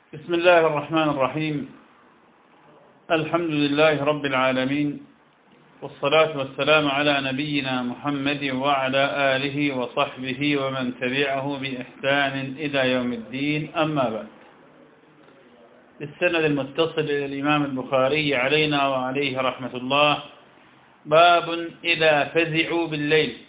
بسم الله الرحمن الرحيم. الحمد لله رب العالمين، والصلاة والسلام على نبينا محمد وعلى آله وصحبه ومن تبعه بإحسان إلى يوم الدين، أما بعد. بالسند المتصل إلى الإمام البخاري علينا وعليه رحمة الله: باب إذا فزعوا بالليل،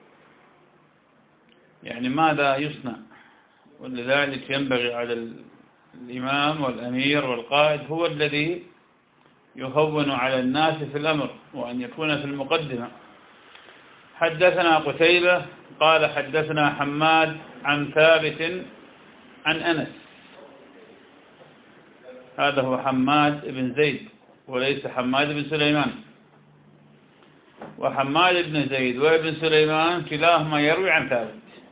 يعني ماذا يصنع. ولذلك ينبغي على الإمام والأمير والقائد هو الذي يهون على الناس في الأمر، وأن يكون في المقدمة. حدثنا قتيبة قال حدثنا حماد عن ثابت عن أنس. هذا هو حماد بن زيد وليس حماد بن سليمان. وحماد بن زيد وابن سليمان كلاهما يروي عن ثابت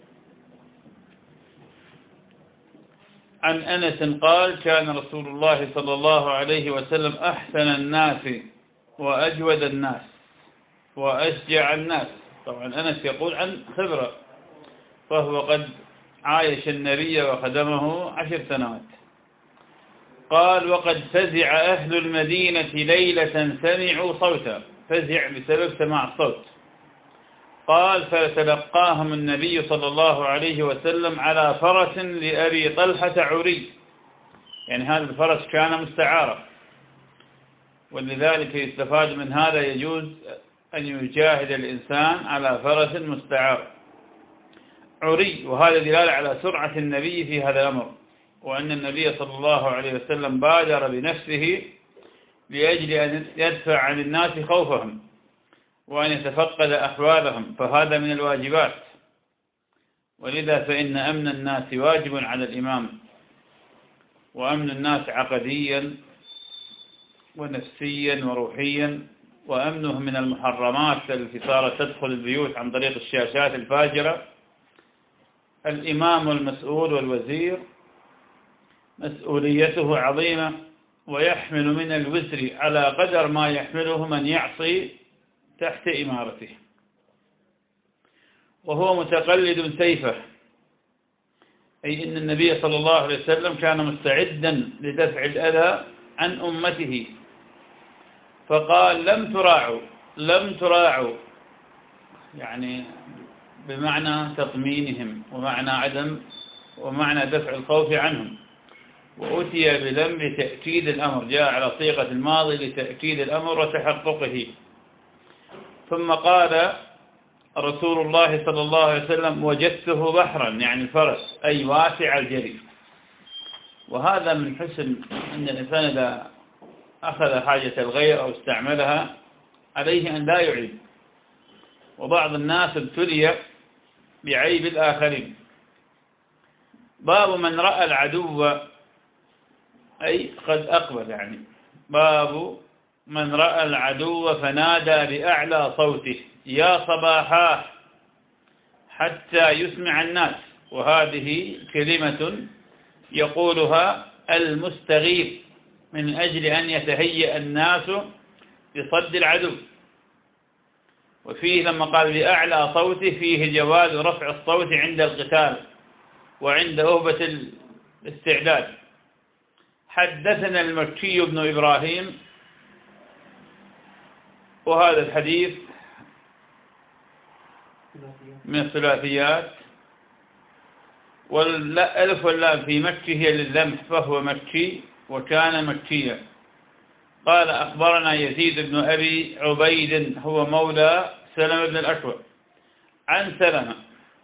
عن أنس قال: كان رسول الله صلى الله عليه وسلم أحسن الناس وأجود الناس وأشجع الناس. طبعا أنس يقول عن خبرة، فهو قد عايش النبي وخدمه 10 سنوات. قال: وقد فزع أهل المدينة ليلة سمعوا صوتا. فزع بسبب سماع الصوت. قال: فتلقاهم النبي صلى الله عليه وسلم على فرس لأبي طلحة عري، يعني هذا الفرس كان مستعارة، ولذلك يستفاد من هذا يجوز أن يجاهد الإنسان على فرس مستعار عري، وهذا دلالة على سرعة النبي في هذا الأمر، وأن النبي صلى الله عليه وسلم بادر بنفسه لأجل أن يدفع عن الناس خوفهم وأن يتفقد أحوالهم، فهذا من الواجبات. ولذا فإن أمن الناس واجب على الإمام، وأمن الناس عقديا ونفسيا وروحيا، وأمنهم من المحرمات التي صارت تدخل البيوت عن طريق الشاشات الفاجرة. الإمام والمسؤول والوزير مسؤوليته عظيمة، ويحمل من الوزر على قدر ما يحمله من يعصي تحت إمارته، وهو متقلد سيفه، أي إن النبي صلى الله عليه وسلم كان مستعدا لدفع الأذى عن أمته، فقال: لم تراعوا، يعني بمعنى تطمينهم ومعنى دفع الخوف عنهم. وأتي بلم لتأكيد الأمر، جاء على صيغة الماضي لتأكيد الأمر وتحققه. ثم قال رسول الله صلى الله عليه وسلم: وجدته بحرا، يعني الفرس، أي واسع الجري. وهذا من حسن أن الإنسان إذا أخذ حاجة الغير أو استعملها عليه أن لا يعيب. وبعض الناس ابتلي بعيب الآخرين. باب من رأى العدو، أي قد أقبل، يعني باب من رأى العدو فنادى بأعلى صوته: يا صباحاه، حتى يسمع الناس. وهذه كلمة يقولها المستغيث من أجل أن يتهيأ الناس لصد العدو. وفيه لما قال بأعلى صوته فيه جواز رفع الصوت عند القتال وعند أهبة الاستعداد. حدثنا المكي بن إبراهيم، وهذا الحديث من الثلاثيات، والألف واللام في مكي هي لللمح، فهو مكي وكان مكيا. قال: أخبرنا يزيد بن أبي عبيد، هو مولى سلمة بن الأكوع، عن سلمة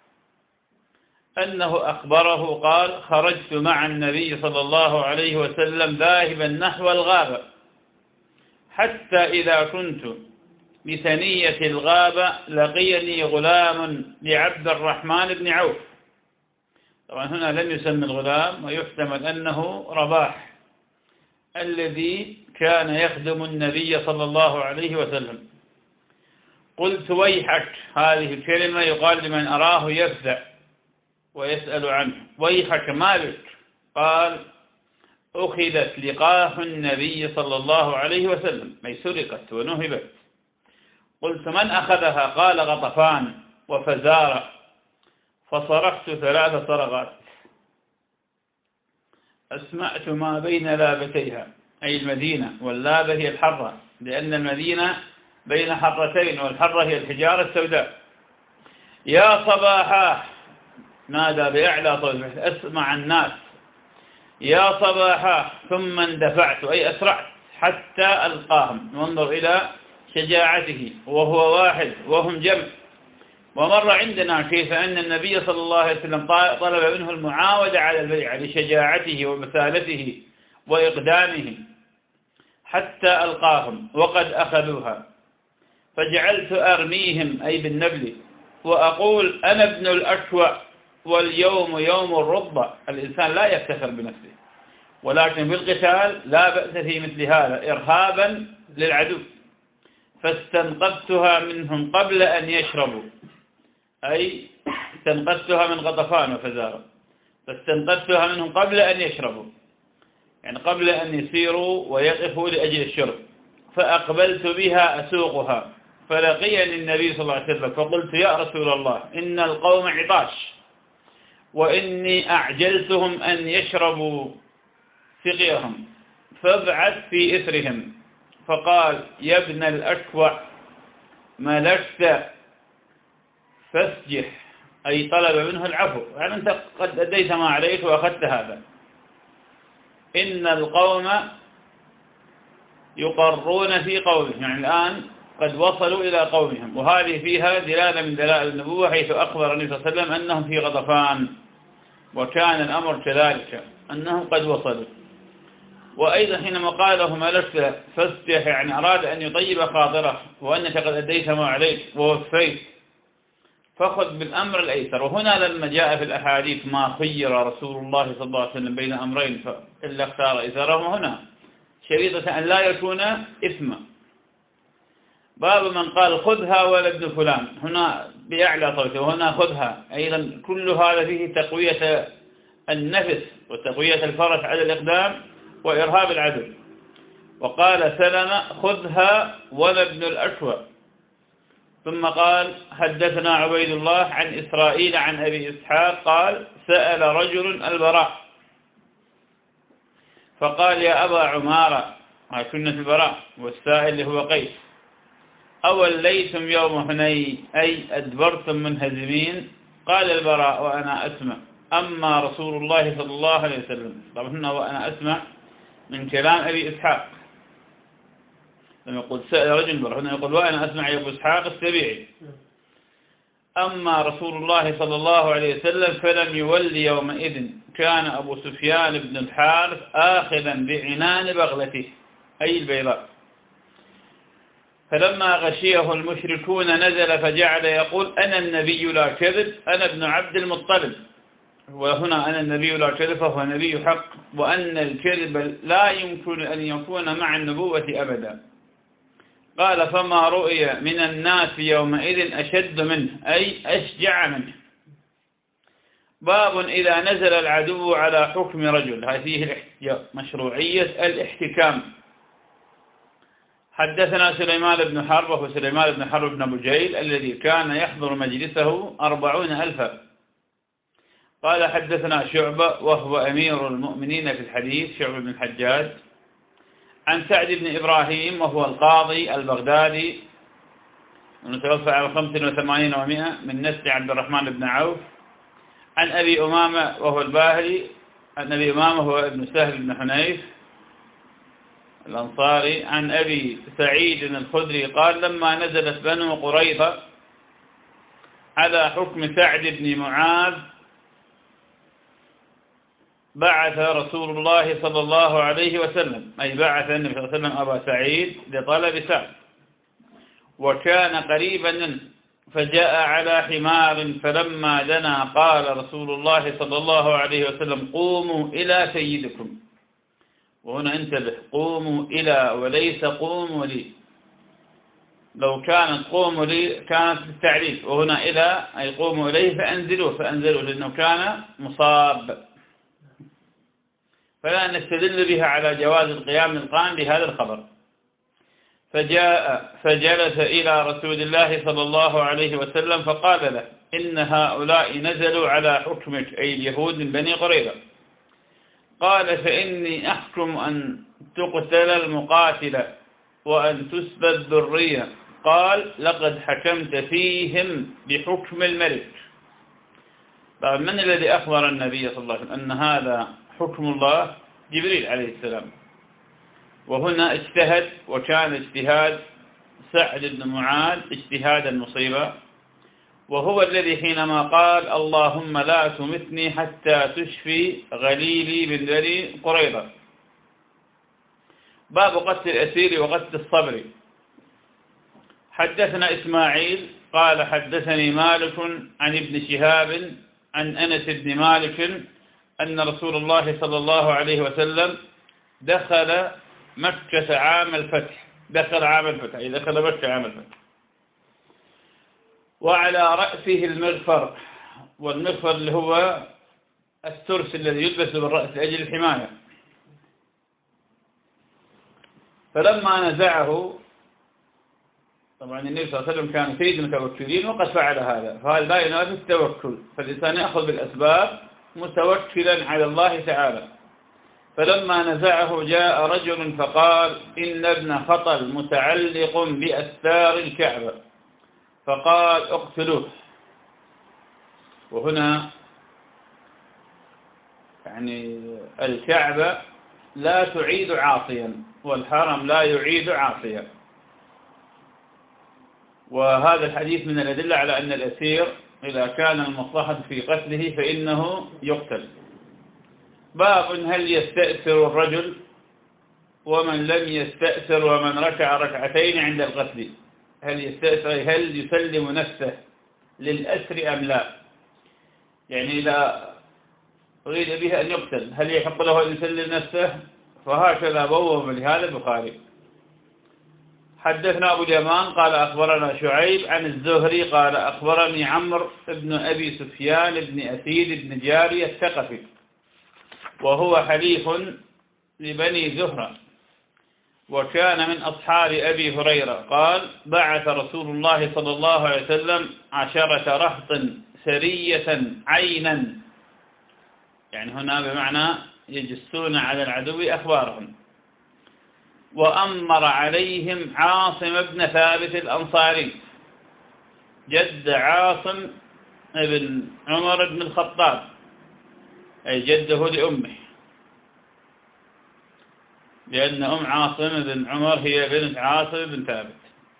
أنه أخبره قال: خرجت مع النبي صلى الله عليه وسلم ذاهبا نحو الغابة، حتى إذا كنت بثنية الغابة لقيني غلام لعبد الرحمن بن عوف. طبعا هنا لم يسمى الغلام، ويحتمل أنه رباح الذي كان يخدم النبي صلى الله عليه وسلم. قلت: ويحك، هذه الكلمة يقال لمن أراه يفزع ويسأل عنه: ويحك ما بك؟ قال: أخذت لقاح النبي صلى الله عليه وسلم، أي سرقت ونهبت. قلت: من أخذها؟ قال: غطفان وفزارة. فصرخت 3 صرخات. أسمعت ما بين لابتيها، أي المدينة، واللابة هي الحرة، لأن المدينة بين حرتين، والحرة هي الحجارة السوداء. يا صباحا، نادى بأعلى صوت أسمع الناس، يا صباحا، ثم اندفعت أي أسرعت حتى ألقاهم. وانظر إلى شجاعته، وهو واحد وهم جمع. ومر عندنا كيف أن النبي صلى الله عليه وسلم طلب منه المعاودة على البيعة لشجاعته ومثالته وإقدامه، حتى ألقاهم وقد أخذوها. فجعلت أرميهم أي بالنبل، وأقول أنا ابن الأشوأ واليوم يوم الرضة. الإنسان لا يفتخر بنفسه، ولكن في القتال لا بأس في مثل هذا إرهابا للعدو. فاستنقذتها منهم قبل أن يشربوا، أي استنقذتها من غطفان وفزارة، فاستنقذتها منهم قبل أن يشربوا، يعني قبل أن يسيروا ويقفوا لأجل الشرب. فأقبلت بها أسوقها، فلقيني النبي صلى الله عليه وسلم، فقلت يا رسول الله إن القوم عطاش، وإني أعجلتهم أن يشربوا سقيهم، فابعث في إثرهم. فقال يا ابن الأشوع، ملكت فاسجح، أي طلب منه العفو، يعني أنت قد أديت ما عليك وأخذت هذا. إن القوم يقرون في قومهم، يعني الآن قد وصلوا إلى قومهم، وهذه فيها دلالة من دلائل النبوة، حيث أخبر النبي صلى الله عليه وسلم أنهم في غطفان، وكان الأمر كذلك أنهم قد وصلوا. وأيضا حينما قال له ملكت فاسجح، يعني أراد أن يطيب خاطره، وأنك قد أديت ما عليك ووفيت، فخذ بالأمر الأيسر. وهنا لما جاء في الأحاديث ما خير رسول الله صلى الله عليه وسلم بين أمرين إلا اختار أيسرهما، هنا شريطة أن لا يكون إثما. باب من قال خذها ولا ابن فلان، هنا بأعلى صوته، وهنا خذها. أيضا كل هذا فيه تقوية النفس وتقوية الفرس على الإقدام وإرهاب العدو. وقال سلمة خذها ولا ابن الأشوى. ثم قال حدثنا عبيد الله عن إسرائيل عن أبي إسحاق قال سأل رجل البراء فقال يا أبا عمارة، كنا في البراء، والسائل اللي هو قيس، أوليتم يوم حنين أي أدبرتم منهزمين؟ قال البراء وأنا أسمع أما رسول الله صلى الله عليه وسلم. طبعا هنا وأنا أسمع من كلام أبي إسحاق، لما يقول سأل رجل البراء هنا يقول وأنا أسمع يا أبو إسحاق السبيعي. أما رسول الله صلى الله عليه وسلم فلم يولي يومئذ، كان أبو سفيان بن الحارث آخذا بعنان بغلته أي البيضاء. فلما غشيه المشركون نزل فجعل يقول أنا النبي لا كذب، أنا ابن عبد المطلب. وهنا أنا النبي لا كذب فهو نبي حق، وأن الكذب لا يمكن أن يكون مع النبوة أبدا. قال فما رؤي من الناس يومئذ أشد منه أي أشجع منه. باب إذا نزل العدو على حكم رجل، هذه مشروعية الاحتكام. حدثنا سليمان بن حرب، وهو سليمان بن حرب بن بجيل الذي كان يحضر مجلسه 40,000. قال حدثنا شعبة وهو أمير المؤمنين في الحديث، شعبة بن الحجاج، عن سعد بن إبراهيم وهو القاضي البغدادي المتوفى على 85 و100 من نسل عبد الرحمن بن عوف، عن أبي أمامة وهو الباهلي، عن أبي أمامة هو ابن سهل بن حنيف الأنصاري، عن أبي سعيد الخدري قال لما نزلت بنو قريظة على حكم سعد بن معاذ بعث رسول الله صلى الله عليه وسلم، أي بعث النبي صلى الله عليه وسلم أبا سعيد لطلب سعد، وكان قريبا فجاء على حمار، فلما دنا قال رسول الله صلى الله عليه وسلم قوموا إلى سيدكم. وهنا انتبه، قوموا إلى وليس قوموا لي، لو كانت قوموا لي كانت بالتعريف، وهنا إلى أي قوموا إليه فأنزلوا لأنه كان مصاب، فلا نستدل بها على جواز القيام القائم بهذا الخبر. فجاء فجلس إلى رسول الله صلى الله عليه وسلم فقال له إن هؤلاء نزلوا على حكمك، أي اليهود من بني قريظة، قال فإني أحكم أن تقتل المقاتل وأن تسبى الذرية. قال لقد حكمت فيهم بحكم الملك. من الذي أخبر النبي صلى الله عليه وسلم أن هذا حكم الله؟ جبريل عليه السلام. وهنا اجتهد، وكان اجتهاد سعد بن معاذ اجتهادا مصيبا، وهو الذي حينما قال اللهم لا تمتني حتى تشفي غليلي من بني قريظة. باب قتل الأسير وقتل الصبر. حدثنا إسماعيل قال حدثني مالك عن ابن شهاب عن أنس بن مالك أن رسول الله صلى الله عليه وسلم دخل مكة عام الفتح. دخل مكة عام الفتح، وعلى رأسه المغفر، والمغفر اللي هو الترس الذي يلبس بالرأس لأجل الحماية. فلما نزعه، طبعا النبي صلى الله عليه وسلم كان سيد المتوكلين وقد فعل هذا، فهذا لا ينافي التوكل، فالإنسان يأخذ بالأسباب متوكلا على الله تعالى. فلما نزعه جاء رجل فقال إن ابن خطل متعلق بأستار الكعبة، فقال اقتلوه. وهنا يعني الكعبة لا تعيد عاصيا، والحرم لا يعيد عاصيا. وهذا الحديث من الأدلة على أن الأسير إذا كان المصلحة في قتله فإنه يقتل. باب هل يستأسر الرجل ومن لم يستأسر ومن ركع ركعتين عند القتل؟ هل يستأسر، هل يسلم نفسه للأسر أم لا؟ يعني إذا أريد به أن يقتل هل يحق له أن يسلم نفسه؟ فهكذا بوب لهذا البخاري. حدثنا أبو اليمان قال أخبرنا شعيب عن الزهري قال أخبرني عمرو بن أبي سفيان بن أسيد بن جارية الثقفي، وهو حليف لبني زهرة، وكان من أصحاب أبي هريرة قال بعث رسول الله صلى الله عليه وسلم 10 رهط سرية عينا، يعني هنا بمعنى يجسون على العدو أخبارهم، وأمر عليهم عاصم بن ثابت الأنصاري جد عاصم بن عمر بن الخطاب، أي جده لأمه، لأن أم عاصم بن عمر هي بنت عاصم بن ثابت.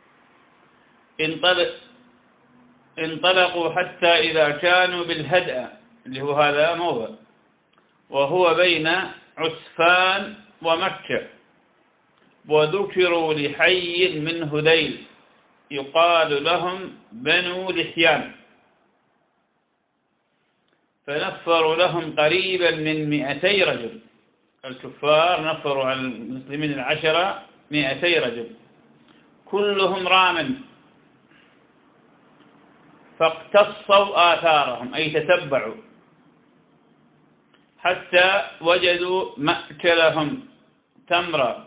انطلقوا حتى إذا كانوا بالهدأ اللي هو هذا موضع، وهو بين عسفان ومكة، وذكروا لحي من هذيل يقال لهم بنو لحيان، فنفروا لهم قريبا من 200 رجل. الكفار نفروا على المسلمين 200 رجل كلهم راما، فاقتصوا آثارهم أي تتبعوا حتى وجدوا مأكلهم تمرا،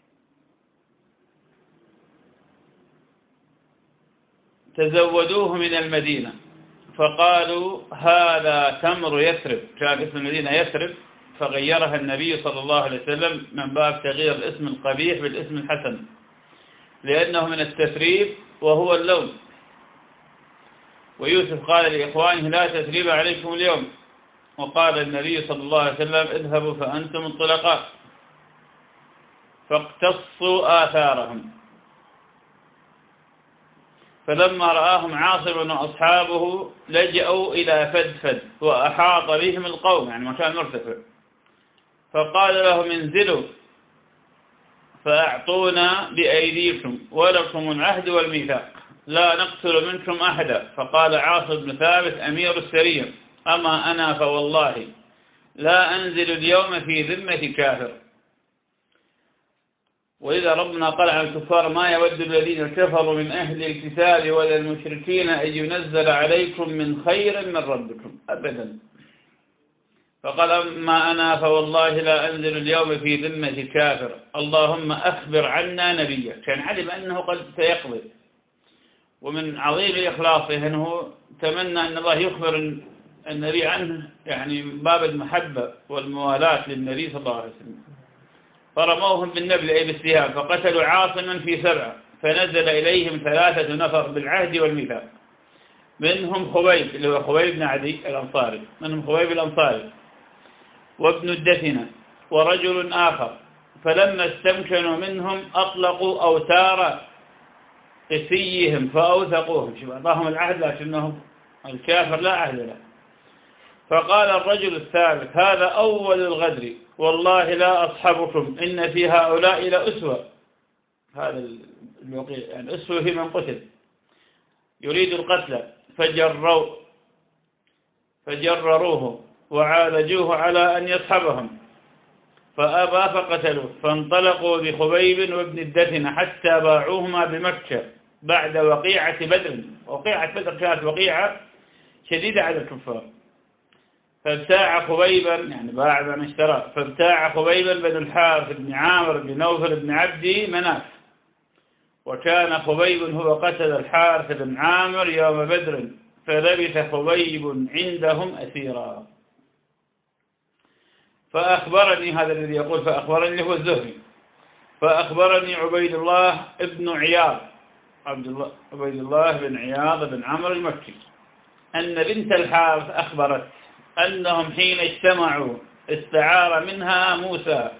تزودوه من المدينة، فقالوا هذا تمر يثرب، كان اسم المدينة يثرب، فغيرها النبي صلى الله عليه وسلم من باب تغيير الاسم القبيح بالاسم الحسن، لأنه من التثريب وهو اللون. ويوسف قال لإخوانه لا تثريب عليكم اليوم، وقال النبي صلى الله عليه وسلم اذهبوا فأنتم الطلقاء، فاقتصوا آثارهم. فلما رآهم عاصم وأصحابه لجأوا إلى فدفد، وأحاط بهم القوم، يعني مكان مرتفع، فقال لهم انزلوا فأعطونا بأيديكم ولكم العهد والميثاق لا نقتل منكم أحدا. فقال عاصم بن ثابت أمير السرية أما أنا فوالله لا أنزل اليوم في ذمة كافر. وإذا ربنا قال عن الكفار ما يود الذين كفروا من أهل الكتاب ولا المشركين أن ينزل عليكم من خير من ربكم أبدا. فقال أما أنا فوالله لا أنزل اليوم في ذمة كافر، اللهم أخبر عنا نبيك. كان علم أنه قد سيقضي، ومن عظيم إخلاصه أنه تمنى أن الله يخبر النبي عنه يعني باب المحبة والموالاة للنبي صلى الله عليه وسلم، فرموهم بالنبل أي بالسهام، فقتلوا عاصما في 7، فنزل إليهم 3 نفر بالعهد والميثاق، منهم خبيب اللي هو خبيب بن عدي الأنصاري، منهم خبيب الأنصاري وابن الدثنة ورجل آخر، فلما استمكنوا منهم أطلقوا أوتار قسيهم فأوثقوهم. شوف، أعطاهم العهد لكنهم الكافر لا عهد له. فقال الرجل الثالث: هذا أول الغدر، والله لا أصحبكم، إن في هؤلاء لأسوة. هذا الوقيع يعني أسوة في من قتل، يريد القتل، فجرروه وعالجوه على أن يصحبهم، فأبى فقتلوه، فانطلقوا بخبيب وابن الدثنة حتى باعوهما بمكة بعد وقيعة بدر. وقيعة بدر كانت وقيعة شديدة على الكفار، فابتاع خبيبا يعني باع من اشترى، فابتاع خبيبا بن الحارث بن عامر بن نوفل بن عبد مناف، وكان خبيب هو قتل الحارث بن عامر يوم بدر، فلبث خبيب عندهم أسيرا. فأخبرني، هذا الذي يقول فأخبرني هو الزهري، فأخبرني عبيد الله بن عياض، عبيد الله بن عياض بن عمرو المكي، أن بنت الحارث أخبرت أنهم حين اجتمعوا استعار منها موسى،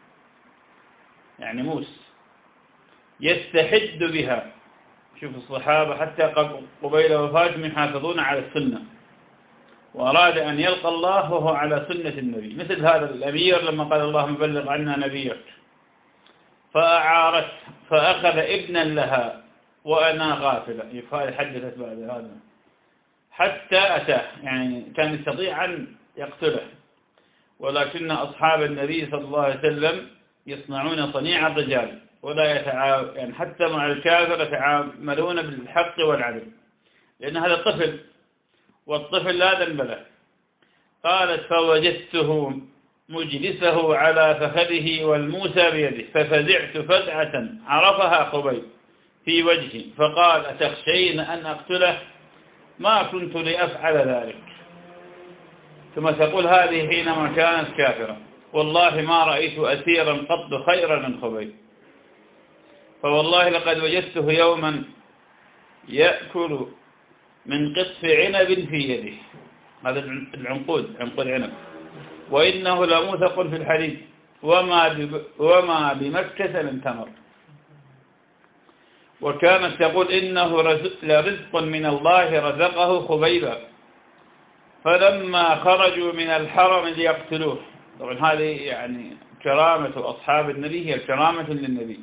يعني موسى يستحد بها. شوف الصحابة حتى قبيل وفاتهم يحافظون على السنة، وأراد أن يلقى الله وهو على سنة النبي، مثل هذا الأمير لما قال اللهم بلغ عنا نبيك، فأعارت فأخذ ابنا لها وأنا غافلة، يقال حدثت بعد هذا حتى أتاه، يعني كان يستطيع أن يقتله، ولكن أصحاب النبي صلى الله عليه وسلم يصنعون صنيع الرجال، ولا يعني حتى مع الكافر يتعاملون بالحق والعدل، لأن هذا طفل والطفل لا ذنب له. قالت فوجدته مجلسه على فخذه والموسى بيده، ففزعت فزعة عرفها خبيب في وجهي، فقال أتخشين أن أقتله؟ ما كنت لأفعل ذلك. ثم تقول هذه حينما كانت كافرة: والله ما رأيت أسيرا قط خيرا من خبيب، فوالله لقد وجدته يوما يأكل من قطف عنب في يده، هذا العنقود، عنقود عنب، وإنه لموثق في الحديد، وما بمكة من تمر. وكانت تقول إنه لرزق من الله رزقه خبيبا، فلما خرجوا من الحرم ليقتلوه. طبعا هذه يعني كرامة أصحاب النبي، هي كرامة للنبي.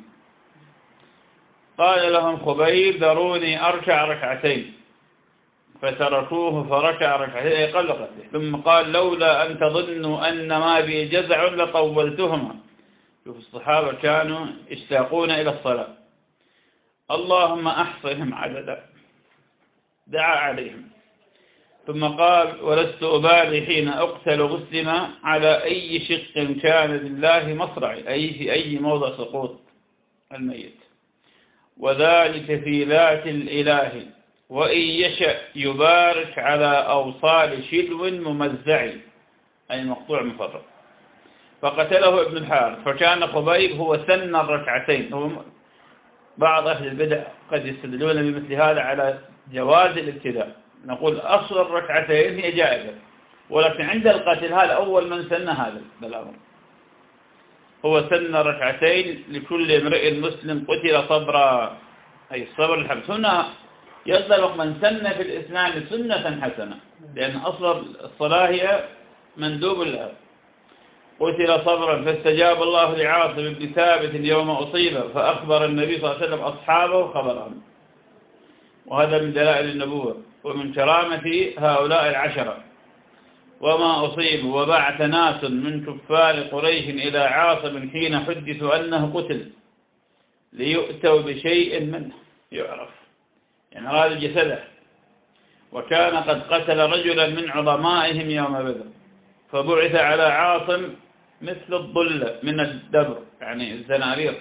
قال لهم خبيب ذروني أركع ركعتين، فتركوه فركع ركعتين أي قبل قتله، ثم قال لولا أن تظنوا أن ما بي جزع لطولتهما. شوف الصحابة كانوا يشتاقون إلى الصلاة. اللهم أحصهم عددا، دعا عليهم، ثم قال ولست أبالي حين أقتل مسلما على أي شق كان لله مصرعي، أي في أي موضع سقوط الميت، وذلك في ذات الإله، وإن يشأ يبارك على أوصال شلو ممزع، أي مقطوع مفرق. فقتله ابن الحارث، فكان خبيب هو سن الركعتين. بعض أهل البدع قد يستدلون بمثل هذا على جواز الابتداء، نقول أصل الركعتين هي جائزة، ولكن عند القتل هذا أول من سن هذا الأمر، هو سن ركعتين لكل امرئ مسلم قتل صبرا، أي الصبر الحبس. هنا يطلق من سن في الإسلام سنة حسنة، لأن أصل الصلاة هي مندوب لها. قتل صبرا، فاستجاب الله لعاصم بن ثابت يوم أصيب، فأخبر النبي صلى الله عليه وسلم أصحابه خبرهم، وهذا من دلائل النبوة ومن كرامة هؤلاء العشرة. وما أصيبوا، وبعث ناس من كفار قريش إلى عاصم حين حدثوا أنه قتل ليؤتوا بشيء منه يعرف، يعني هذا جسده، وكان قد قتل رجلا من عظمائهم يوم بدر، فبعث على عاصم مثل الضلة من الدبر، يعني الزنابير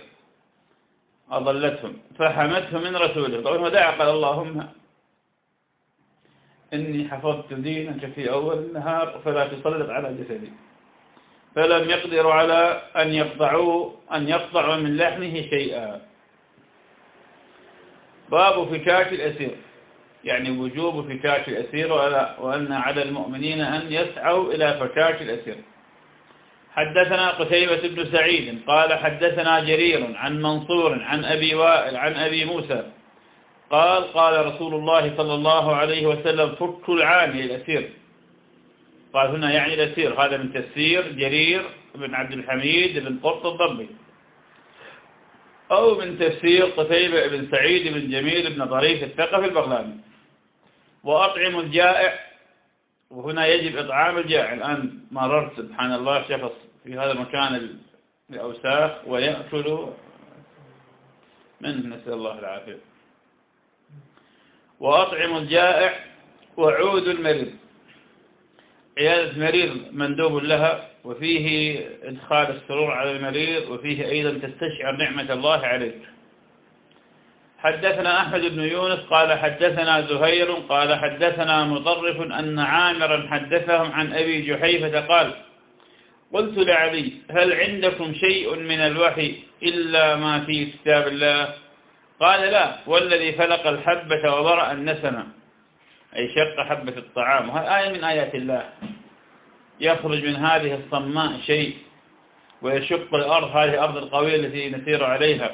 أضلتهم، فحمته من رسوله. طبعا ودعا قال اللهم إني حفظت دينك في أول النهار فلا تسلط على جسدي. فلم يقدروا على أن يقطعوا من لحمه شيئا. باب فكاك الأسير، يعني وجوب فكاك الأسير، وأن على المؤمنين أن يسعوا إلى فكاك الأسير. حدثنا قتيبة بن سعيد قال حدثنا جرير عن منصور عن أبي وائل عن أبي موسى قال قال رسول الله صلى الله عليه وسلم فك العاني الأسير. قال هنا يعني الأسير، هذا من تفسير جرير بن عبد الحميد بن قرط الضبي، أو من تفسير قتيبة بن سعيد بن جميل بن طريف الثقفي البغلاني. وأطعم الجائع، وهنا يجب إطعام الجائع. الآن مررت سبحان الله شخص في هذا المكان الأوساخ ويأكل منه، نسأل الله العافية. وأطعم الجائع وعود المريض. عيادة المريض مندوب لها، وفيه إدخال السرور على المريض، وفيه أيضا تستشعر نعمة الله عليك. حدثنا أحمد بن يونس قال حدثنا زهير قال حدثنا مطرف أن عامرا حدثهم عن أبي جحيفة قال قلت لعلي هل عندكم شيء من الوحي إلا ما في كتاب الله؟ قال لا، والذي فلق الحبة وبرأ النسمة، أي شق حبة الطعام. وهذه آية من آيات الله، يخرج من هذه الصماء شيء ويشق الأرض، هذه الأرض القوية التي نسير عليها.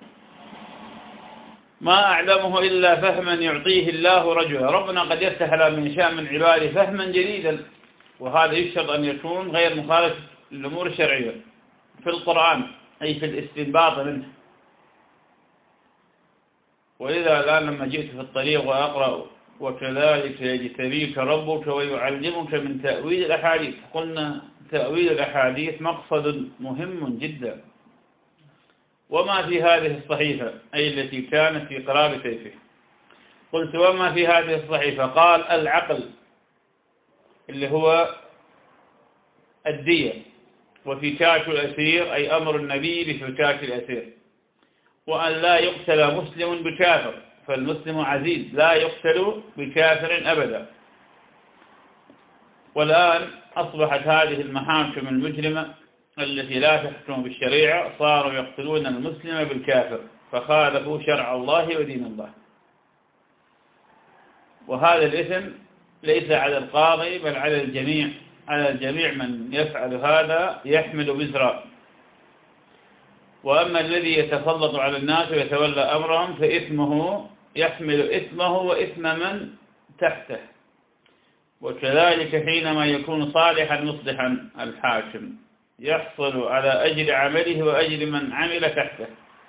ما أعلمه إلا فهما يعطيه الله رجلا. ربنا قد يفتح على من يشاء من عباده فهما جديدا، وهذا يشترط أن يكون غير مخالف للأمور الشرعية في القرآن، أي في الاستنباط منه. ولذا الآن لما جئت في الطريق وأقرأ وكذلك يجتبيك ربك ويعلمك من تأويل الأحاديث، قلنا تأويل الأحاديث مقصد مهم جدا. وما في هذه الصحيفة، أي التي كانت في قراب سيفه. قلت وما في هذه الصحيفة؟ قال العقل، اللي هو الدية، وفكاك الأسير، أي أمر النبي بفكاك الأسير، وأن لا يقتل مسلم بكافر، فالمسلم عزيز لا يقتل بكافر أبدا. والآن أصبحت هذه المحاكم المجرمة التي لا تحكم بالشريعة صاروا يقتلون المسلم بالكافر، فخالفوا شرع الله ودين الله. وهذا الإثم ليس على القاضي بل على الجميع، على الجميع من يفعل هذا يحمل وزرا. وأما الذي يتسلط على الناس ويتولى أمرهم فإثمه يحمل إثمه وإثم من تحته. وكذلك حينما يكون صالحا مصلحا الحاكم يحصل على أجر عمله وأجر من عمل تحته.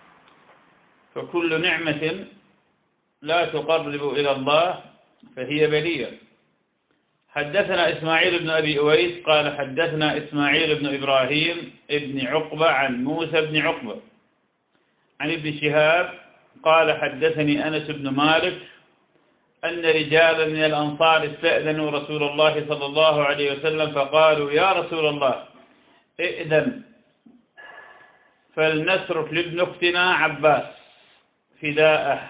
فكل نعمة لا تقرب إلى الله فهي بلية. حدثنا إسماعيل بن أبي أويس قال حدثنا إسماعيل بن إبراهيم ابن عقبة عن موسى بن عقبة عن ابن شهاب قال حدثني أنس بن مالك أن رجالا من الأنصار استأذنوا رسول الله صلى الله عليه وسلم فقالوا يا رسول الله ائذن فلنترك لابن أختنا عباس فداءه.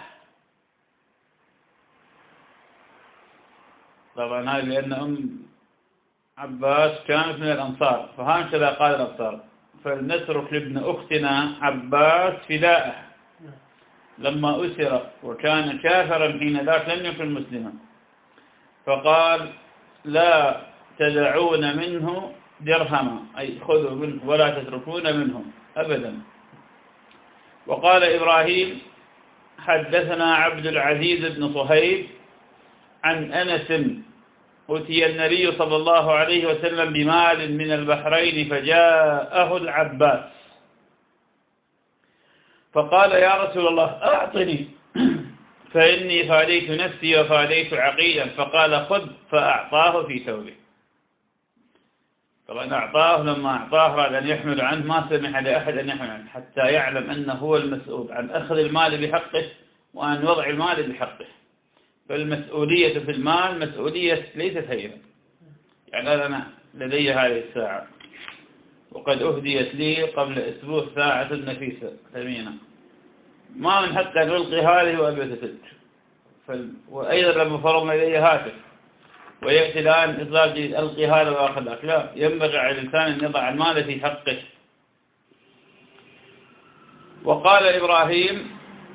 طبعا هذا لأن أم عباس كانت من الأنصار، فهكذا قال الأنصار فلنترك لابن أختنا عباس فداءه لما أسر وكان كافرا حين ذاك لم يكن مسلما. فقال لا تدعون منه درهما، أي خذوا منه ولا تتركون منه أبدا. وقال إبراهيم حدثنا عبد العزيز بن صهيب عن أنس أتي النبي صلى الله عليه وسلم بمال من البحرين فجاءه العباس فقال يا رسول الله أعطني فإني فاديت نفسي وفاديت عقيلا. فقال خذ، فأعطاه في ثوبه. طبعا أعطاه، لما أعطاه أراد أن يحمل عنه، ما سمح لأحد أن يحمل عنه حتى يعلم أنه هو المسؤول عن أخذ المال بحقه وأن وضع المال بحقه. فالمسؤولية في المال مسؤولية ليست هينة. يعني أنا لدي هذه الساعة وقد أهديت لي قبل أسبوع ساعة نفيسة ثمينة، ما من حق أن ألقي هذه وأبيت تلك. وأيضا لما فرضنا إلي هاتف ويأتي الآن إطلاق ألقي هذا وأخذ ذاك، لا، ينبغي على الإنسان أن يضع المال في حقه. وقال إبراهيم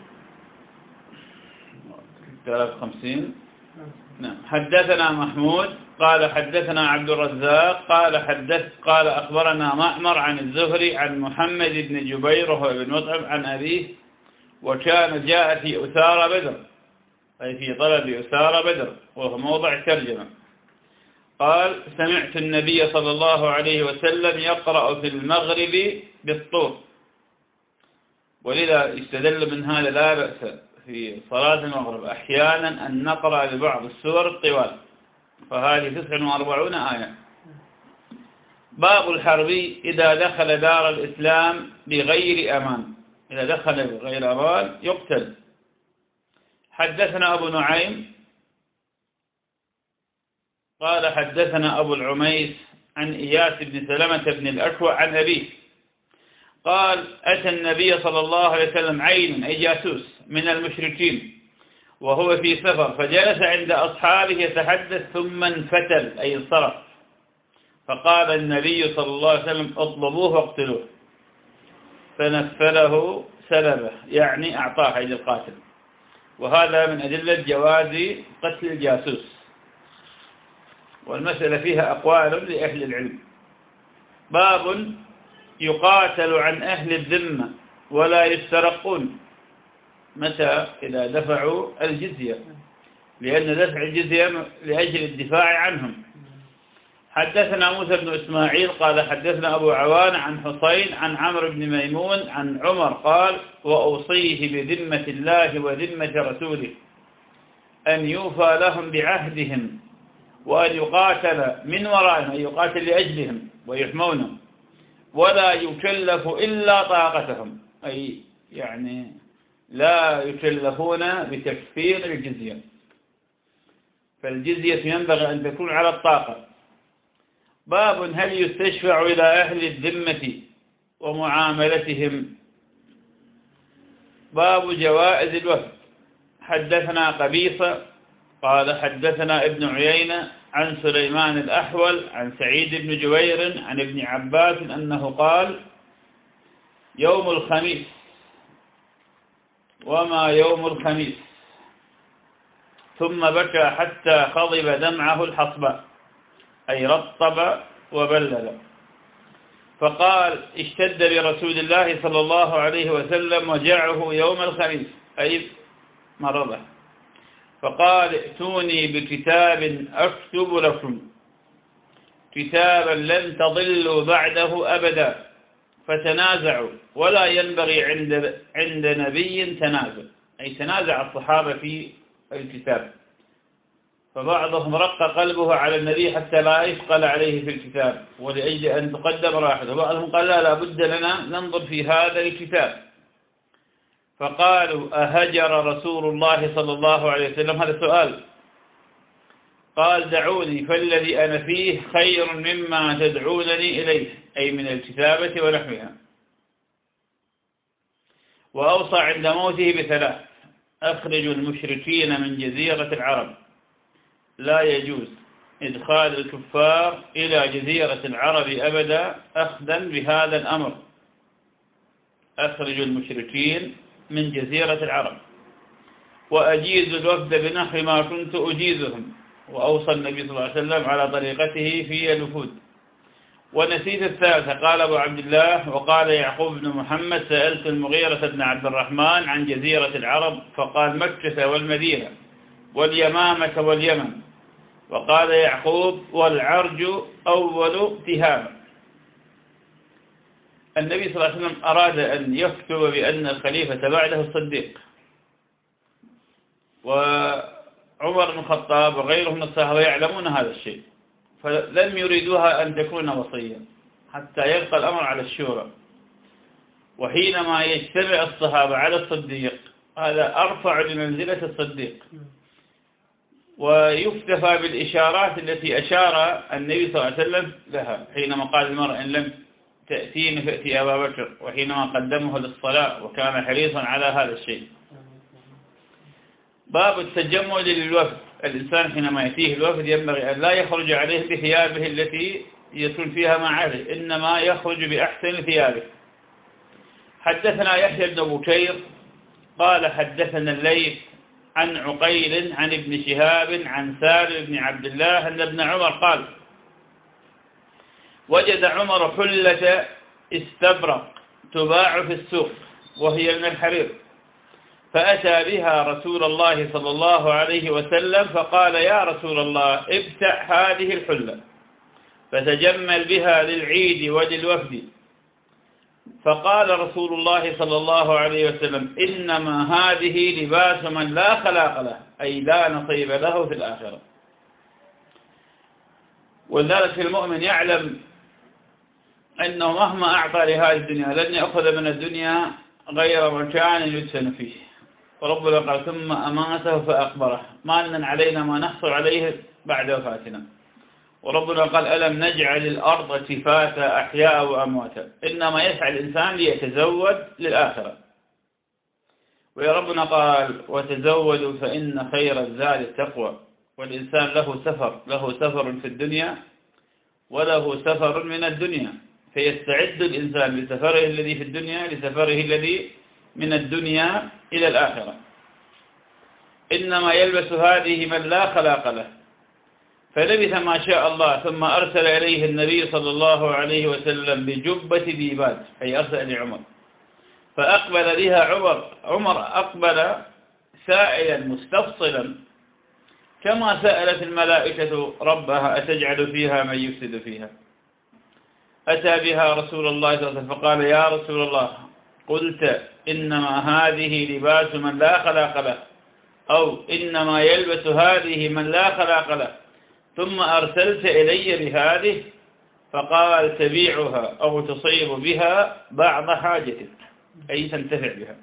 53 نعم. حدثنا محمود قال حدثنا عبد الرزاق قال أخبرنا معمر عن الزهري عن محمد بن جبير وهو بن مطعم عن أبيه، وكان جاء في أسارى بدر، أي في طلب أسارى بدر، وهو موضع ترجمة. قال سمعت النبي صلى الله عليه وسلم يقرأ في المغرب بالطور، ولذا استدل من هذا لا بأس في صلاة المغرب أحيانا أن نقرأ ببعض السور الطوال، فهذه 49 آية. باب الحرب إذا دخل دار الإسلام بغير أمان، إذا دخل بغير أمان يقتل. حدثنا أبو نعيم قال حدثنا أبو العميس عن إياس بن سلمة بن الأكوع عن أبيه قال أتى النبي صلى الله عليه وسلم عين أي جاسوس من المشركين وهو في سفر، فجلس عند أصحابه يتحدث ثم انفتل أي انصرف، فقال النبي صلى الله عليه وسلم اطلبوه واقتلوه، فنفله سلبه يعني أعطاه أي القاتل. وهذا من أدلة جواز قتل الجاسوس، والمسألة فيها أقوال لأهل العلم. باب يقاتل عن أهل الذمة ولا يسترقون، متى؟ إذا دفعوا الجزية، لأن دفع الجزية لأجل الدفاع عنهم. حدثنا موسى بن إسماعيل قال حدثنا أبو عوان عن حسين عن عمرو بن ميمون عن عمر قال وأوصيه بذمة الله وذمة رسوله أن يوفى لهم بعهدهم وأن يقاتل من ورائهم، أن يقاتل لأجلهم ويحمونهم، ولا يكلف إلا طاقتهم، أي يعني لا يكلفون بتكفير الجزية، فالجزية ينبغي أن تكون على الطاقة. باب هل يستشفع إلى أهل الذمة ومعاملتهم. باب جوائز الوفد. حدثنا قبيصة قال حدثنا ابن عيينة عن سليمان الأحول عن سعيد بن جبير عن ابن عباس أنه قال يوم الخميس وما يوم الخميس، ثم بكى حتى خضب دمعه الحصباء أي رطب وبلل، فقال اشتد برسول الله صلى الله عليه وسلم وجعه يوم الخميس أي مرضه، فقال ائتوني بكتاب أكتب لكم كتابا لن تضلوا بعده أبدا، فتنازعوا ولا ينبغي عند نبي تنازع، أي تنازع الصحابة في الكتاب، فبعضهم رق قلبه على النبي حتى لا يثقل عليه في الكتاب ولأجل أن تقدم راحته، وبعضهم قال لا بد لنا ننظر في هذا الكتاب، فقالوا أهجر رسول الله صلى الله عليه وسلم؟ هذا سؤال. قال دعوني فالذي أنا فيه خير مما تدعونني إليه، أي من الكتابة ونحوها. وأوصى عند موته بثلاث: أخرجوا المشركين من جزيرة العرب، لا يجوز إدخال الكفار إلى جزيرة العرب أبدا أخذا بهذا الأمر، أخرجوا المشركين من جزيرة العرب، وأجيز الوفد بنحو ما كنت أجيزهم. وأوصى النبي صلى الله عليه وسلم على طريقته في الوفود. ونسيت الثالثة. قال أبو عبد الله وقال يعقوب بن محمد سألت المغيرة بن عبد الرحمن عن جزيرة العرب فقال مكة والمدينة واليمامة واليمن، وقال يعقوب والعرج أول تهامة. النبي صلى الله عليه وسلم أراد أن يكتب بأن الخليفة بعده الصديق، وعمر بن الخطاب وغيره من الصحابة يعلمون هذا الشيء، فلم يريدوها أن تكون وصية حتى يبقى الأمر على الشورى. وحينما يجتمع الصحابة على الصديق هذا أرفع لمنزلة الصديق، ويكتفى بالإشارات التي أشار النبي صلى الله عليه وسلم لها حينما قال المرء إن لم تأتيني فأتي أبا بكر، وحينما قدمه للصلاة وكان حريصا على هذا الشيء. باب التجمل للوفد. الإنسان حينما يأتيه الوفد ينبغي أن لا يخرج عليه بثيابه التي يكون فيها ما عليه، إنما يخرج بأحسن ثيابه. حدثنا يحيى بن بكير قال حدثنا الليث عن عقيل عن ابن شهاب عن سالم بن عبد الله أن ابن عمر قال: وجد عمر حلة استبرق تباع في السوق وهي من الحرير، فأتى بها رسول الله صلى الله عليه وسلم فقال: يا رسول الله ابتع هذه الحلة فتجمل بها للعيد وللوفد. فقال رسول الله صلى الله عليه وسلم: إنما هذه لباس من لا خلاق له، أي لا نصيب له في الآخرة. ولذلك المؤمن يعلم أنه مهما أعطى لهذه الدنيا لن يأخذ من الدنيا غير مكان يدفن فيه. وربنا قال: ثم أماته فأقبره، ما لنا علينا ما نحصل عليه بعد وفاتنا. وربنا قال: ألم نجعل الأرض كفاتا أحياء وأمواتا. إنما يسعى الإنسان ليتزود للآخرة. ويا ربنا قال: وتزودوا فإن خير الزاد التقوى. والإنسان له سفر في الدنيا وله سفر من الدنيا، فيستعد الإنسان لسفره الذي في الدنيا لسفره الذي من الدنيا إلى الآخرة. إنما يلبس هذه من لا خلاق له. فلبث ما شاء الله، ثم أرسل إليه النبي صلى الله عليه وسلم بجبة ديباج، أي أرسل لعمر، فأقبل بها عمر أقبل سائلا مستفصلا كما سألت الملائكة ربها: أتجعل فيها من يفسد فيها. أتى بها رسول الله صلى الله عليه وسلم فقال: يا رسول الله قلت إنما هذه لباس من لا خلاق له، أو إنما يلبس هذه من لا خلاق له، ثم أرسلت إلي بهذه، فقال: تبيعها أو تصيب بها بعض حاجتك، أي تنتفع بها.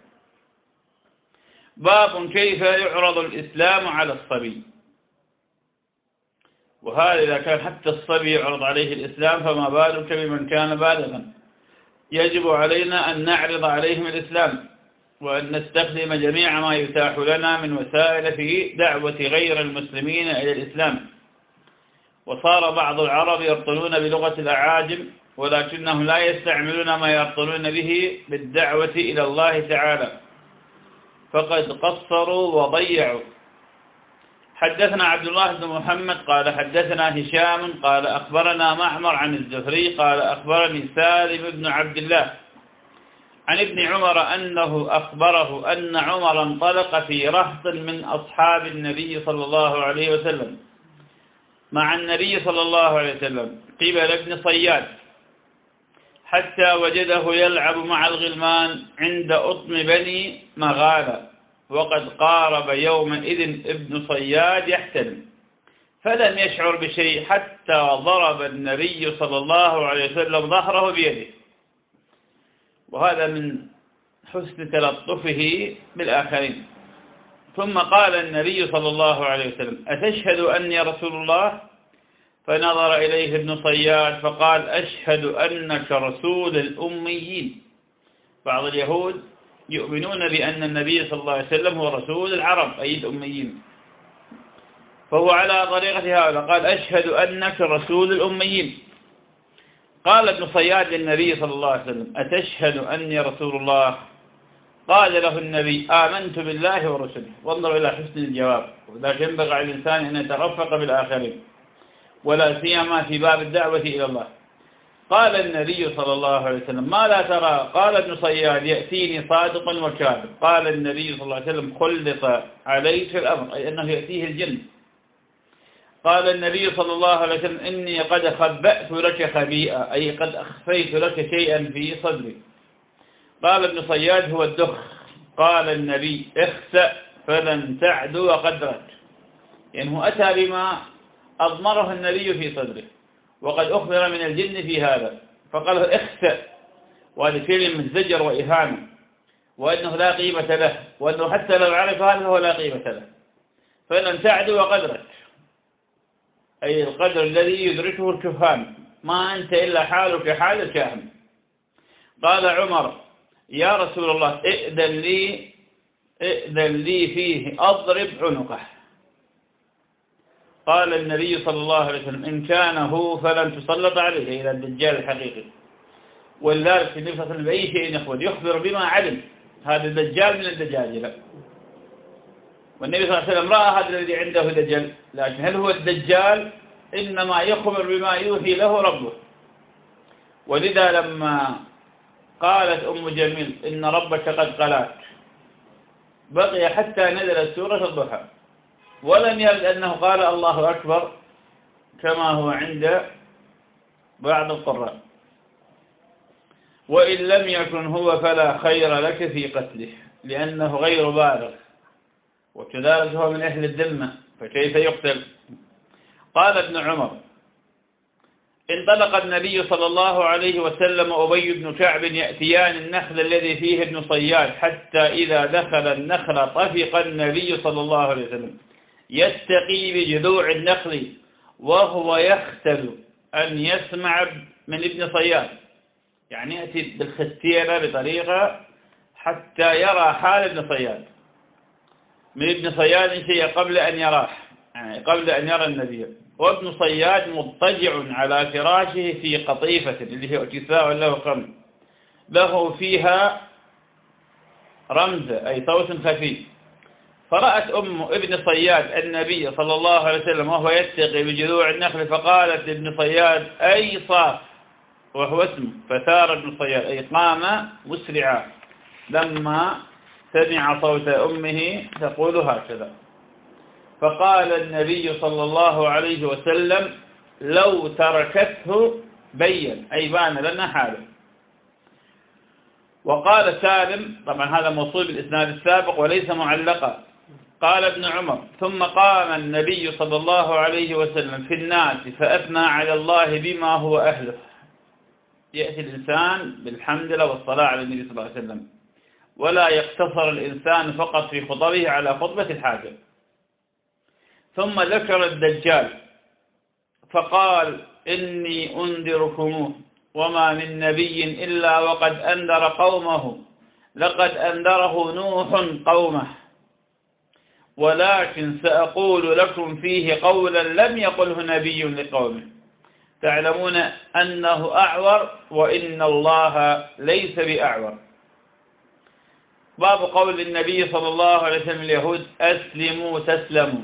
باب كيف يعرض الإسلام على الصبي. وهذا إذا كان حتى الصبي يعرض عليه الإسلام فما بالك بمن كان بالغا. يجب علينا أن نعرض عليهم الإسلام، وأن نستخدم جميع ما يتاح لنا من وسائل في دعوة غير المسلمين إلى الإسلام. وصار بعض العرب يرطلون بلغة الأعاجم، ولكنهم لا يستعملون ما يرطلون به بالدعوة إلى الله تعالى، فقد قصروا وضيعوا. حدثنا عبد الله بن محمد قال حدثنا هشام قال أخبرنا معمر عن الزهري قال أخبرني سالم بن عبد الله عن ابن عمر أنه أخبره أن عمر انطلق في رهط من أصحاب النبي صلى الله عليه وسلم مع النبي صلى الله عليه وسلم قبل ابن صياد، حتى وجده يلعب مع الغلمان عند أطم بني مغالة، وقد قارب يومئذ ابن صياد يحتلم، فلم يشعر بشيء حتى ضرب النبي صلى الله عليه وسلم ظهره بيده. وهذا من حسن تلطفه بالآخرين. ثم قال النبي صلى الله عليه وسلم: أتشهد أني رسول الله؟ فنظر إليه ابن صياد فقال: أشهد أنك رسول الأميين. بعض اليهود يؤمنون بأن النبي صلى الله عليه وسلم هو رسول العرب أي الأميين، فهو على طريقة هذا قال: أشهد أنك رسول الأميين. قال ابن صياد للنبي صلى الله عليه وسلم: أتشهد أني رسول الله؟ قال له النبي: آمنت بالله ورسله. وانظروا إلى حسن الجواب. وذلك ينبغي على الإنسان أن يترفق بالآخرين، ولا سيما في باب الدعوة إلى الله. قال النبي صلى الله عليه وسلم: ما لا ترى؟ قال ابن صياد: يأتيني صادق وكاذب. قال النبي صلى الله عليه وسلم: خلط عليك الأمر، أي أنه يأتيه الجن. قال النبي صلى الله عليه وسلم: إني قد خبأت لك خبيئة، أي قد أخفيت لك شيئا في صدري. قال ابن صياد: هو الدخ. قال النبي: اخسأ فلن تعدو قدرك، يعني هو أتى بما أضمره النبي في صدره، وقد أخبر من الجن في هذا، فقال له: اخسأ، وهذا فعل من زجر وإهانة، وأنه لا قيمة له، وأنه حتى لو عرف هذا فهو لا قيمة له. فلن تعدو قدرك، أي القدر الذي يدركه الكهان، ما أنت إلا حالك حال الكاهن. قال عمر: يا رسول الله ائذن لي فيه أضرب عنقه، قال النبي صلى الله عليه وسلم إن كان هو فلن تسلط عليه، إلى الدجال الحقيقي. ولذلك النبي صلى الله عليه وسلم بأي شيء يخبر بما علم، هذا الدجال من الدجاجلة، والنبي صلى الله عليه وسلم رأى هذا الذي عنده دجل، لكن هل هو الدجال؟ إنما يخبر بما يوحي له ربه. ولذا لما قالت أم جميل إن ربك قد قلاك، بقي حتى نزلت سورة الضحى، ولم يرد أنه قال الله أكبر كما هو عند بعض القراء. وإن لم يكن هو فلا خير لك في قتله، لأنه غير بالغ، وكذلك هو من أهل الذمة، فكيف يقتل؟ قال ابن عمر انطلق النبي صلى الله عليه وسلم وأبي بن كعب يأتيان النخل الذي فيه ابن صياد، حتى إذا دخل النخل طفق النبي صلى الله عليه وسلم يستقي بجذوع النخل وهو يختل أن يسمع من ابن صياد، يعني يأتي بالختيرة بطريقة حتى يرى حال ابن صياد، من ابن صياد شيء قبل أن يراه، يعني قبل أن يرى النبي. وابن صياد مضطجع على فراشه في قطيفة اللي هي كساء له خمر، له فيها رمزة أي صوت خفي. فرأت أم ابن صياد النبي صلى الله عليه وسلم وهو يتقي بجذوع النخل، فقالت لابن صياد أي صاف، وهو اسمه، فثار ابن صياد أي قام مسرعا لما سمع صوت أمه تقول هكذا. فقال النبي صلى الله عليه وسلم لو تركته بين، أي بان لنا حاله. وقال سالم، طبعا هذا موصول بالإسناد السابق وليس معلقا، قال ابن عمر ثم قام النبي صلى الله عليه وسلم في الناس فأثنى على الله بما هو أهله. يأتي الإنسان بالحمد لله والصلاة على النبي صلى الله عليه وسلم، ولا يقتصر الإنسان فقط في خطبه على خطبة الحاجة. ثم ذكر الدجال فقال إني أنذركموه وما من نبي إلا وقد أنذر قومه، لقد أنذره نوح قومه، ولكن سأقول لكم فيه قولا لم يقله نبي لقومه، تعلمون أنه أعور وإن الله ليس بأعور. باب قول النبي صلى الله عليه وسلم اليهود أسلموا تسلموا.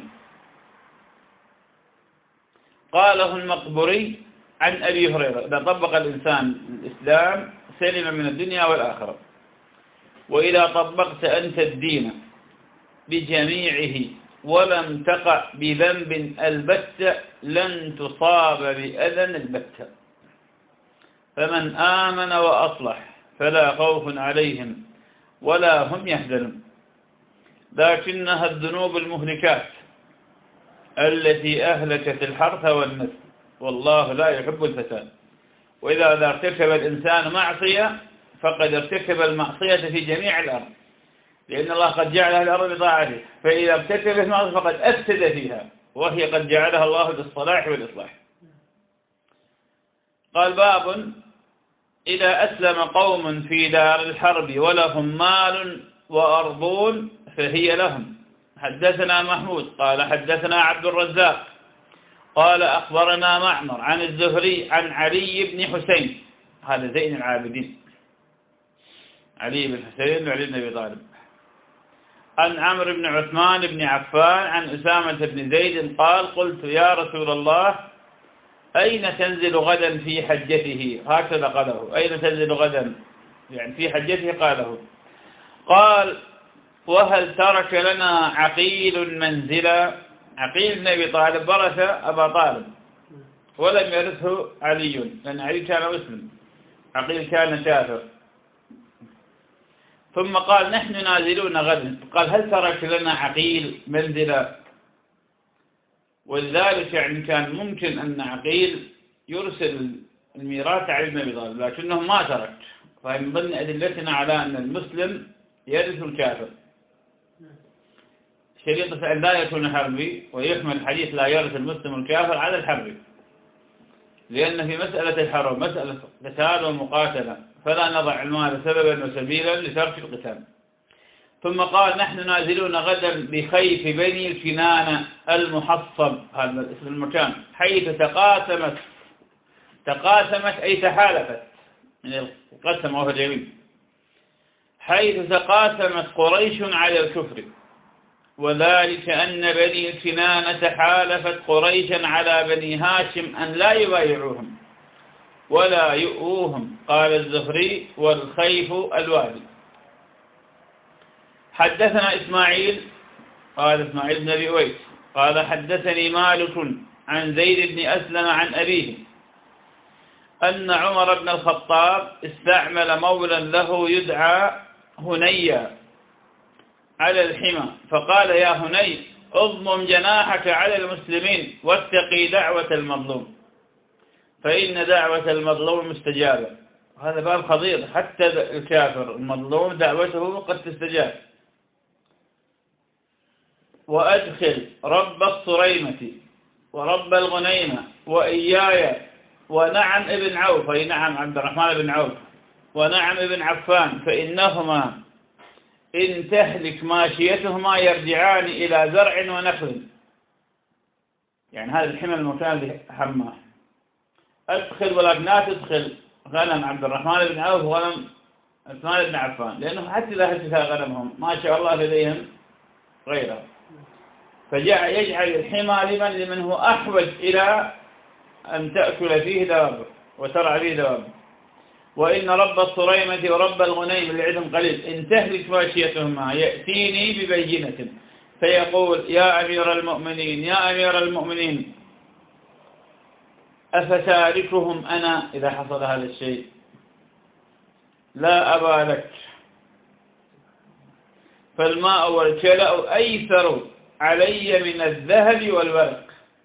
قاله المقبري عن أبي هريرة إذا طبق الإنسان الإسلام سلم من الدنيا والآخرة، وإذا طبقت أنت الدين بجميعه ولم تقع بذنب البتة لن تصاب بأذى البتة. فمن آمن وأصلح فلا خوف عليهم ولا هم يحزنون. لكنها الذنوب المهلكات التي أهلكت الحرث والنسل، والله لا يحب الفساد. وإذا ارتكب الإنسان معصية فقد ارتكب المعصية في جميع الأرض، لأن الله قد جعلها الأرض بطاعته، فإذا ارتكب المعصية فقد أفسد فيها، وهي قد جعلها الله بالصلاح والإصلاح. قال باب إذا أسلم قوم في دار الحرب ولهم مال وأرضون فهي لهم. حدثنا محمود قال حدثنا عبد الرزاق قال أخبرنا معمر عن الزهري عن علي بن حسين، هذا زين العابدين، علي بن حسين وعلي بن أبي طالب، عن عمرو بن عثمان بن عفان عن أسامة بن زيد قال قلت يا رسول الله أين تنزل غدا في حجته؟ هكذا قاله، أين تنزل غدا يعني في حجته قاله. قال وهل ترك لنا عقيل منزلا؟ عقيل بن أبي طالب ورث أبا طالب ولم يرثه علي، لأن علي كان مسلم، عقيل كان كافر. ثم قال نحن نازلون غدا، قال هل ترك لنا عقيل منزلا؟ ولذلك يعني كان ممكن أن عقيل يرسل الميراث علي بن أبي طالب، لكنه ما ترك. فمن ضمن أدلتنا على أن المسلم يرث الكافر شريطة أن لا يكون حربي، ويحمل الحديث لا يرث المسلم الكافر على الحربي، لأن في مسألة الحرب مسألة قتال ومقاتلة، فلا نضع المال سببا وسبيلا لترك القتال. ثم قال نحن نازلون غدا بخيف بني الكنانة المحصب، هذا اسم المكان، حيث تقاسمت أي تحالفت من القسم وهو اليمين، حيث تقاسمت قريش على الكفر، وذلك أن بني الكنانة حالفت قريشا على بني هاشم أن لا يبايعوهم ولا يؤوهم. قال الزهري: والخيف الوادي. حدثنا إسماعيل قال إسماعيل بن أبي أويس قال حدثني مالك عن زيد بن أسلم عن أبيه أن عمر بن الخطاب استعمل مولا له يدعى هنيا على الحمى، فقال: يا هني، اضمم جناحك على المسلمين واتقي دعوة المظلوم، فإن دعوة المظلوم مستجابة. هذا باب خطير، حتى الكافر المظلوم دعوته قد تستجاب. وأدخل رب الصريمة ورب الغنيمة وإياي ونعم ابن عوف، أي نعم عبد الرحمن بن عوف، ونعم ابن عفان، فإنهما إن تهلك ماشيتهما يرجعان إلى زرع ونخل. يعني هذا الحمى المكان اللي حماه. أدخل ولكن لا تدخل غنم عبد الرحمن بن عوف وغنم عثمان بن عفان، لأنه حتى إذا هلكها غنمهم ما شاء الله لديهم غيره، فيجعل الحمى لمن هو أحوج إلى أن تأكل فيه دوابه وترعى فيه دوابه. وإن رب الصريمة ورب الغنيم العدم قليل إن تهلك ماشيتهما يأتيني ببينة فيقول: يا أمير المؤمنين، يا أمير المؤمنين، أفتاركهم أنا إذا حصل هذا الشيء؟ لا أبا لك، فالماء والكلاء أيسر علي من الذهب والورق،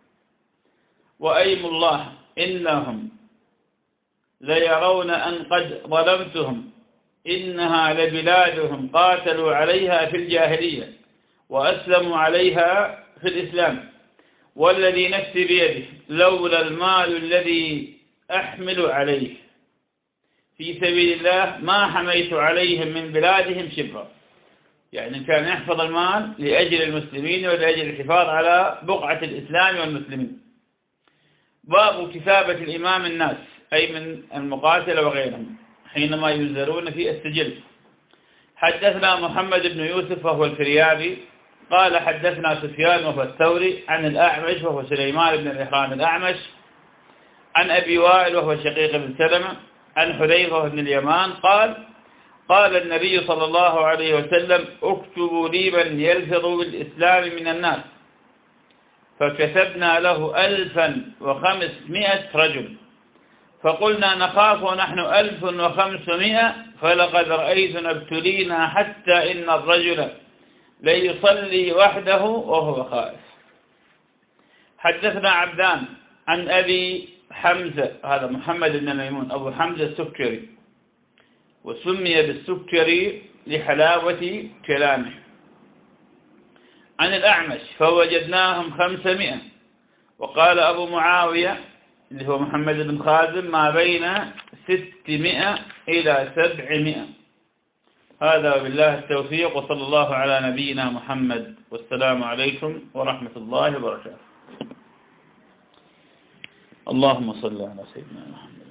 وأيم الله إنهم ليرون أن قد ظلمتهم، إنها لبلادهم قاتلوا عليها في الجاهلية وأسلموا عليها في الإسلام، والذي نفسي بيده لولا المال الذي أحمل عليه في سبيل الله ما حميت عليهم من بلادهم شبرا. يعني كان يحفظ المال لأجل المسلمين ولأجل الحفاظ على بقعة الإسلام والمسلمين. باب كتابة الإمام الناس، أي من المقاتلة وغيرهم، حينما ينزلون في السجل. حدثنا محمد بن يوسف وهو الفريابي قال حدثنا سفيان وهو الثوري عن الأعمش وهو سليمان بن الإحرام الأعمش عن أبي وائل وهو شقيق بن سلمة عن حذيفة بن اليمان قال: قال النبي صلى الله عليه وسلم: اكتبوا لي من يلفظ بالإسلام من الناس، فكتبنا له 1500 رجل، فقلنا: نخاف ونحن 1500، فلقد رأيتنا ابتلينا حتى إن الرجل ليصلي وحده وهو خائف. حدثنا عبدان عن أبي حمزة، هذا محمد بن ميمون أبو حمزة السكري، وسمي بالسكري لحلاوة كلامه، عن الأعمش فوجدناهم 500. وقال أبو معاوية اللي هو محمد بن خازم: ما بين 600 إلى 700. هذا وبالله التوفيق، وصلى الله على نبينا محمد، والسلام عليكم ورحمة الله وبركاته. اللهم صل على سيدنا محمد.